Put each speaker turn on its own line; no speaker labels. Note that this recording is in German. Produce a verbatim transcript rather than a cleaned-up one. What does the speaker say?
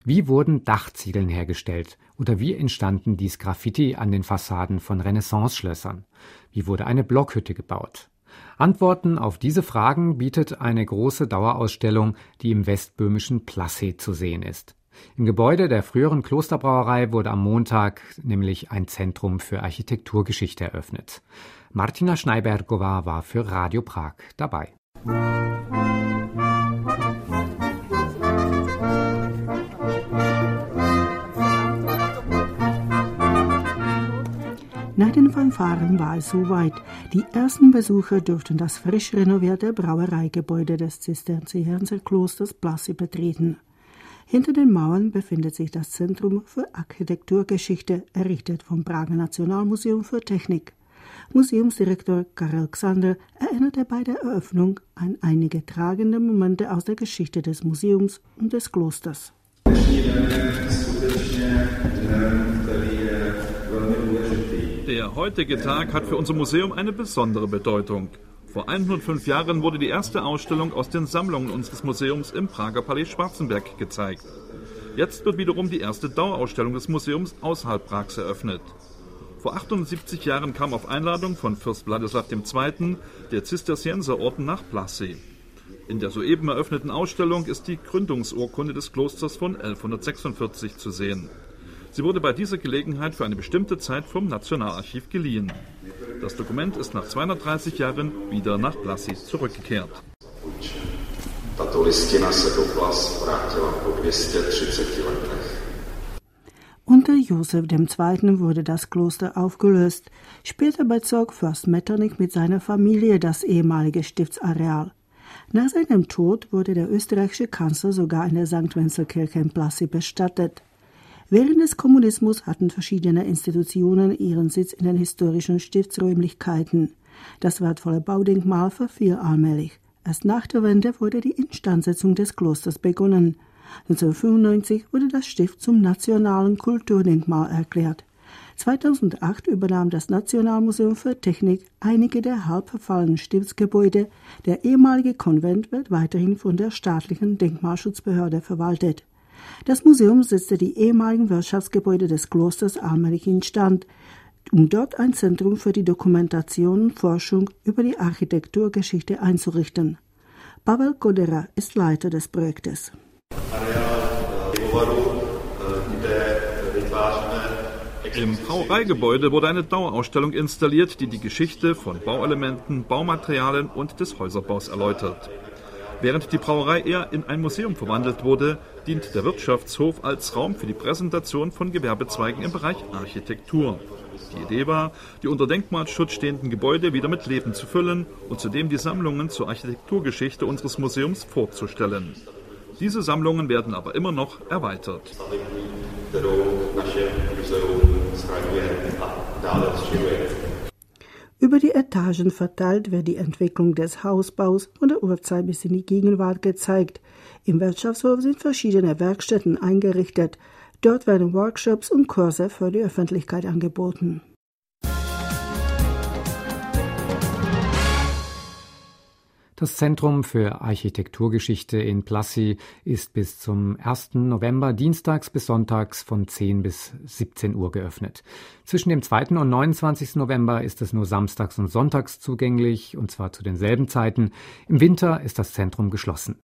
Wie wurden Dachziegeln hergestellt oder wie entstanden dies Graffiti an den Fassaden von Renaissance-Schlössern? Wie wurde eine Blockhütte gebaut? Antworten auf diese Fragen bietet eine große Dauerausstellung, die im westböhmischen Plassey zu sehen ist. Im Gebäude der früheren Klosterbrauerei wurde am Montag nämlich ein Zentrum für Architekturgeschichte eröffnet. Martina Schneibergová war für Radio Prag dabei.
Nach den Fanfaren war es soweit. Die ersten Besucher durften das frisch renovierte Brauereigebäude des Zisterzienserklosters Plassey betreten. Hinter den Mauern befindet sich das Zentrum für Architekturgeschichte, errichtet vom Prager Nationalmuseum für Technik. Museumsdirektor Karel Xander erinnerte bei der Eröffnung an einige tragende Momente aus der Geschichte des Museums und des Klosters.
Der heutige Tag hat für unser Museum eine besondere Bedeutung. Vor hundertfünf Jahren wurde die erste Ausstellung aus den Sammlungen unseres Museums im Prager Palais Schwarzenberg gezeigt. Jetzt wird wiederum die erste Dauerausstellung des Museums außerhalb Prags eröffnet. Vor achtundsiebzig Jahren kam auf Einladung von Fürst Wladislaw der Zweite. der Zisterzienserorden nach Plassey. In der soeben eröffneten Ausstellung ist die Gründungsurkunde des Klosters von elfhundertsechsundvierzig zu sehen. Sie wurde bei dieser Gelegenheit für eine bestimmte Zeit vom Nationalarchiv geliehen. Das Dokument ist nach zweihundertdreißig Jahren wieder nach Plassey zurückgekehrt.
Unter Josef der Zweite. Wurde das Kloster aufgelöst. Später bezog Fürst Metternich mit seiner Familie das ehemalige Stiftsareal. Nach seinem Tod wurde der österreichische Kanzler sogar in der Sankt Wenzel-Kirche in Plassey bestattet. Während des Kommunismus hatten verschiedene Institutionen ihren Sitz in den historischen Stiftsräumlichkeiten. Das wertvolle Baudenkmal verfiel allmählich. Erst nach der Wende wurde die Instandsetzung des Klosters begonnen. neunzehnhundertfünfundneunzig wurde das Stift zum nationalen Kulturdenkmal erklärt. zweitausendacht übernahm das Nationalmuseum für Technik einige der halb verfallenen Stiftsgebäude. Der ehemalige Konvent wird weiterhin von der staatlichen Denkmalschutzbehörde verwaltet. Das Museum setzte die ehemaligen Wirtschaftsgebäude des Klosters allmählich instand, um dort ein Zentrum für die Dokumentation und Forschung über die Architekturgeschichte einzurichten. Pavel Kodera ist Leiter des Projektes.
Im Brauereigebäude wurde eine Dauerausstellung installiert, die die Geschichte von Bauelementen, Baumaterialien und des Häuserbaus erläutert. Während die Brauerei eher in ein Museum verwandelt wurde, dient der Wirtschaftshof als Raum für die Präsentation von Gewerbezweigen im Bereich Architektur. Die Idee war, die unter Denkmalschutz stehenden Gebäude wieder mit Leben zu füllen und zudem die Sammlungen zur Architekturgeschichte unseres Museums vorzustellen. Diese Sammlungen werden aber immer noch erweitert.
Über die Etagen verteilt wird die Entwicklung des Hausbaus von der Urzeit bis in die Gegenwart gezeigt. Im Wirtschaftshof sind verschiedene Werkstätten eingerichtet. Dort werden Workshops und Kurse für die Öffentlichkeit angeboten.
Das Zentrum für Architekturgeschichte in Plassey ist bis zum ersten November dienstags bis sonntags von zehn bis siebzehn Uhr geöffnet. Zwischen dem zweiten und neunundzwanzigsten November ist es nur samstags und sonntags zugänglich, und zwar zu denselben Zeiten. Im Winter ist das Zentrum geschlossen.